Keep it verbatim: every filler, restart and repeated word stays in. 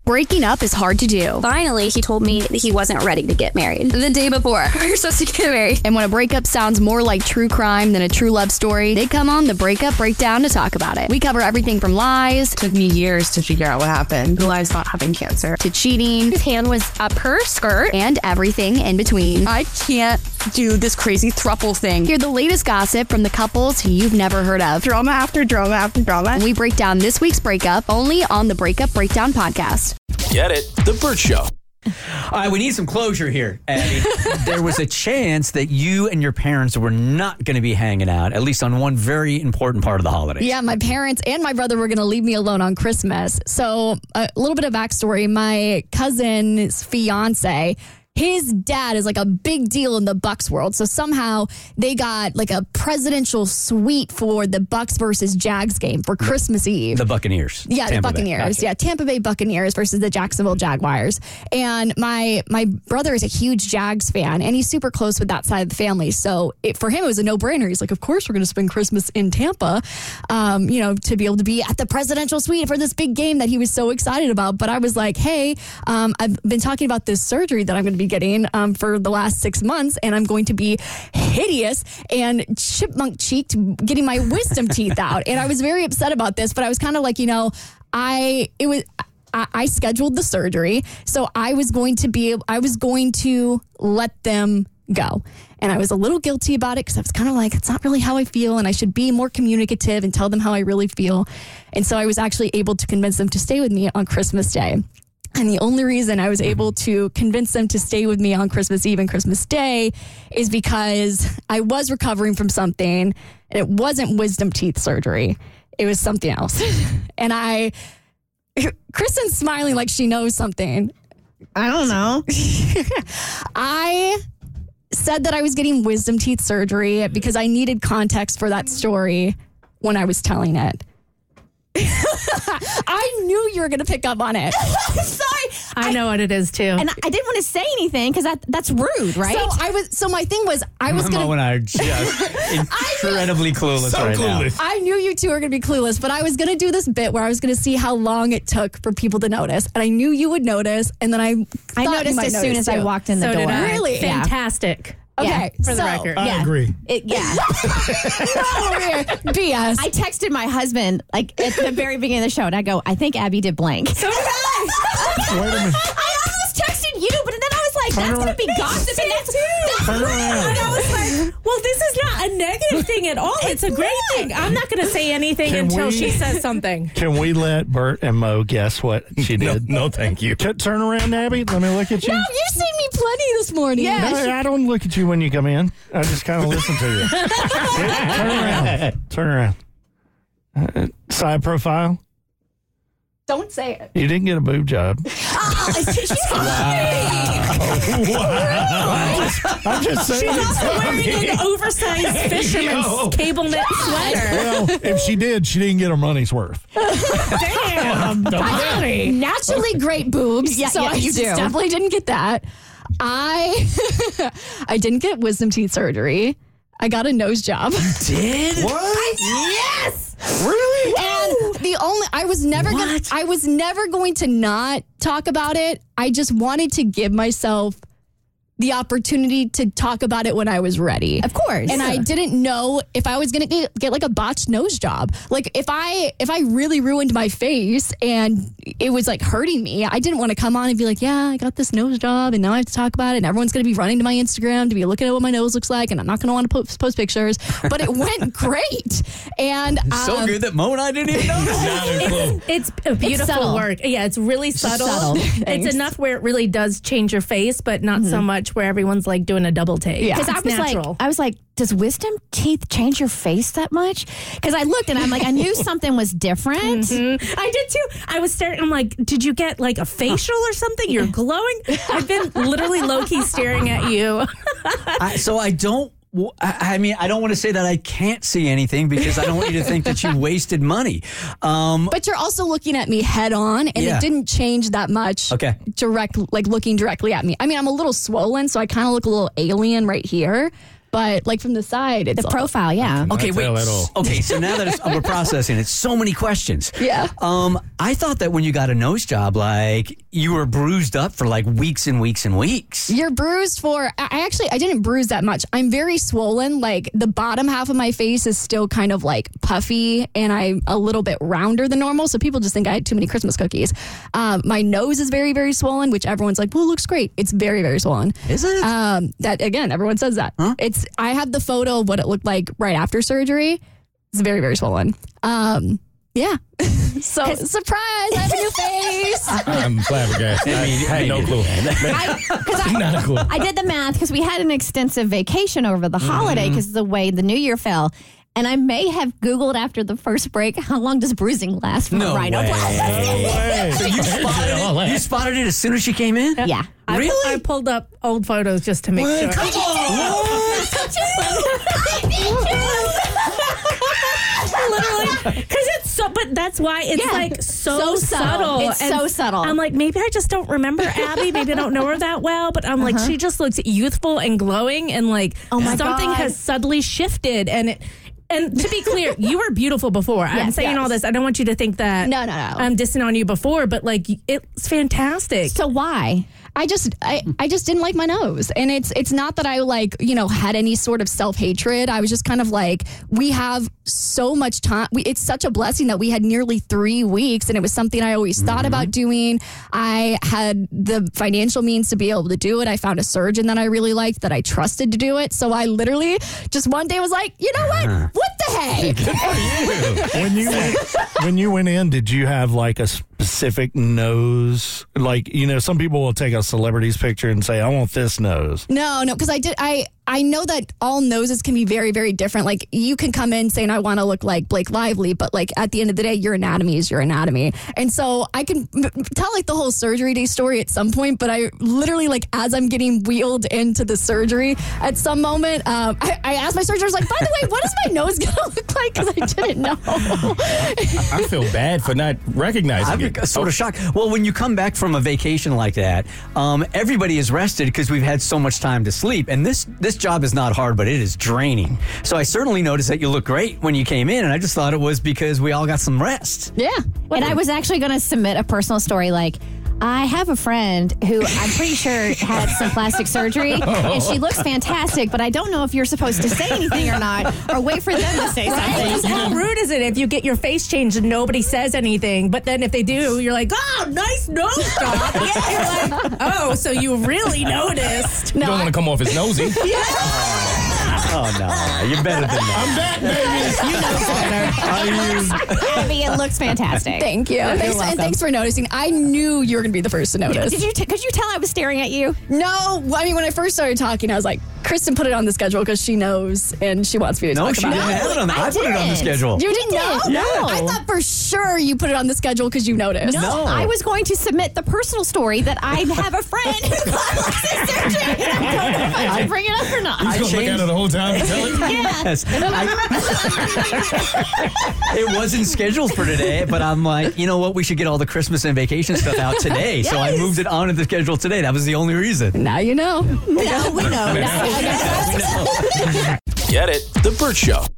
Breaking up is hard to do. Finally, he told me that he wasn't ready to get married. The day before, we were supposed to get married. And when a breakup sounds more like true crime than a true love story, they come on the Breakup Breakdown to talk about it. We cover everything from lies. It took me years to figure out what happened. The lies about having cancer. To cheating. His hand was up her skirt. And everything in between. I can't do this crazy throuple thing. Hear the latest gossip from the couples who you've never heard of. Drama after drama after drama. And we break down this week's breakup only on the Breakup Breakdown podcast. Get it? The Burt Show. All right, we need some closure here, Abby. There was a chance that you and your parents were not going to be hanging out, at least on one very important part of the holiday. Yeah, my parents and my brother were going to leave me alone on Christmas. So a little bit of backstory. My cousin's fiance, his dad is like a big deal in the Bucks world. So somehow they got like a presidential suite for the Bucks versus Jags game for Christmas Eve. The Buccaneers. Yeah, Tampa the Buccaneers. Gotcha. Yeah, Tampa Bay Buccaneers versus the Jacksonville Jaguars. And my my brother is a huge Jags fan, and he's super close with that side of the family. So it, for him, it was a no-brainer. He's like, of course we're going to spend Christmas in Tampa, um, you know, to be able to be at the presidential suite for this big game that he was so excited about. But I was like, hey, um, I've been talking about this surgery that I'm going to be getting um, for the last six months, and I'm going to be hideous and chipmunk cheeked getting my wisdom teeth out. And I was very upset about this, but I was kind of like, you know, I it was I, I scheduled the surgery, so I was going to be I was going to let them go. And I was a little guilty about it because I was kind of like, it's not really how I feel, and I should be more communicative and tell them how I really feel. And so I was actually able to convince them to stay with me on Christmas Day. And the only reason I was able to convince them to stay with me on Christmas Eve and Christmas Day is because I was recovering from something, and it wasn't wisdom teeth surgery. It was something else. And I, Kristen's smiling like she knows something. I don't know. I said that I was getting wisdom teeth surgery because I needed context for that story when I was telling it. I knew you were going to pick up on it. Sorry. I, I know what it is too. And I didn't want to say anything because that, that's rude, right? So I was. So my thing was, I was going to. Mo and I are just incredibly clueless So right clueless. now. I knew you two were going to be clueless, but I was going to do this bit where I was going to see how long it took for people to notice, and I knew you would notice, and then I. I thought you noticed might as soon notice as I too. walked in the so door. did I. Really? Yeah. Fantastic. Okay, Yeah, for the so, record. I Yeah. agree. It, yeah. over here, B S. I texted my husband like at the very beginning of the show, and I go, I think Abby did blank. So did I. Wait a minute. I almost texted you, but then I was like, Turn that's going around. to be gossip. And that's, that's Turn rude. around. And I was like, well, this is not a negative thing at all. It's, a great not. thing. I'm not going to say anything Can until we- she says something. Can we let Bert and Mo guess what she No, did? no, thank you. T- turn around, Abby. Let me look at you. No, you've seen me plenty this morning. No, I don't look at you when you come in. I just kind of listen to you. Turn around. Turn around. Uh, side profile. Don't say it. You didn't get a boob job. I'm just saying. She's also wearing an oversized fisherman's cable knit sweater. Well, if she did, she didn't get her money's worth. Damn. Daddy. Naturally great boobs. Yeah, so yeah, I you just do. definitely didn't get that. I I didn't get wisdom teeth surgery. I got a nose job. Did? What? Yes. Really? And the only I was never gonna What? I was never going to not talk about it. I just wanted to give myself the opportunity to talk about it when I was ready. Of course. And I didn't know if I was going to get, get like a botched nose job. Like if I if I really ruined my face and it was like hurting me, I didn't want to come on and be like, yeah, I got this nose job and now I have to talk about it and everyone's going to be running to my Instagram to be looking at what my nose looks like and I'm not going to want to post, post pictures. But it went great. And um, So good that Mo and I didn't even notice. It's a beautiful subtle. work. Yeah, it's really subtle. subtle. It's Thanks. enough where it really does change your face, but not so much where everyone's like doing a double take. Yeah. Because I It's was natural. like, I was like, does wisdom teeth change your face that much? Because I looked and I'm like, I knew something was different. Mhm. I did too. I was staring. I'm like, did you get like a facial or something? You're glowing. I've been literally low key staring at you. I, so I don't. w- I I mean, I don't want to say that I can't see anything because I don't want you to think that you wasted money. Um, But you're also looking at me head on, and Yeah. it didn't change that much. Okay. Direct, like looking directly at me. I mean, I'm a little swollen, so I kind of look a little alien right here. but like from the side, it's The profile, yeah. Okay, wait. tell at all. Okay, so now that it's, we're processing it, so many questions. Yeah. Um, I thought that when you got a nose job, like you were bruised up for like weeks and weeks and weeks. You're bruised for, I actually, I didn't bruise that much. I'm very swollen. Like the bottom half of my face is still kind of like puffy and I'm a little bit rounder than normal. So people just think I had too many Christmas cookies. Um, my nose is very, very swollen, which everyone's like, well, it looks great. It's very, very swollen. Is it? Um, that again, everyone says that. Huh? It's, I have the photo of what it looked like right after surgery. It's very, very swollen. Um, yeah. So surprise, I have a new face. I'm flabbergasted. I had no clue. I, 'cause I, Not a clue. I did the math because we had an extensive vacation over the holiday because of the way the new year fell. And I may have Googled after the first break, how long does bruising last from No a rhinoplasty? Way. So you spotted it? You spotted it as soon as she came in? Yeah. I, Really? I pulled up old photos just to make sure. Come on! Literally, because it's so. But that's why it's Yeah. like so, So subtle. subtle. It's so subtle. I'm like, maybe I just don't remember Abby. Maybe I don't know her that well. But I'm like, she just looks youthful and glowing, and like Oh my something God. has suddenly shifted. And it, and to be clear, you were beautiful before. I'm Yes, saying yes. all this. I don't want you to think that No, no, no. I'm dissing on you before, but like it's fantastic. So why? I just I, I just didn't like my nose. And it's it's not that I like, you know, had any sort of self-hatred. I was just kind of like, we have so much time. We, it's such a blessing that we had nearly three weeks and it was something I always thought about doing. I had the financial means to be able to do it. I found a surgeon that I really liked that I trusted to do it. So I literally just one day was like, you know what? What the heck? when you went, when you went in, did you have like a specific nose? Like, you know, some people will take a celebrity's picture and say, I want this nose. No, no, because I did. I I know that all noses can be very, very different. Like you can come in saying I want to look like Blake Lively, but like at the end of the day, your anatomy is your anatomy. And so I can m- tell like the whole surgery day story at some point. But I literally like as I'm getting wheeled into the surgery at some moment, um, I, I asked my surgeon, I was like, by the way, what is my nose gonna look like? Because I didn't know. I feel bad for not recognizing I'm it. sort of shocked. Well, when you come back from a vacation like that, um, everybody is rested because we've had so much time to sleep. And this this job is not hard, but it is draining. So I certainly noticed that you look great when you came in, and I just thought it was because we all got some rest. Yeah. And I was actually going to submit a personal story like, I have a friend who I'm pretty sure had some plastic surgery, and she looks fantastic, but I don't know if you're supposed to say anything or not, or wait for them to say something. How rude is it if you get your face changed and nobody says anything, but then if they do, you're like, oh, nice nose job. Yeah, you're like, oh, so you really noticed. You don't want to come off as nosy. Oh, no. You're better than that. I'm back, baby. You know better. Abby, it looks fantastic. Thank you. Thanks, welcome. and thanks for noticing. I knew you were going to be the first to notice. Did you? T- could you tell I was staring at you? No, I mean, when I first started talking, I was like, Kristen put it on the schedule because she knows and she wants me to No, talk she about didn't it. have it on the, I, I put it on the did. schedule. You didn't know? Yeah. I thought for sure you put it on the schedule because you noticed. No. I was going to submit the personal story that I have a friend who got plastic surgery, and I don't know if I should bring it up or not. You just look at it the whole time and tell it. Yes. I- it wasn't scheduled for today, but I'm like, you know what? We should get all the Christmas and vacation stuff out today. So I moved it onto the schedule today. That was the only reason. Now you know. No, we know. Get it? The Burt Show.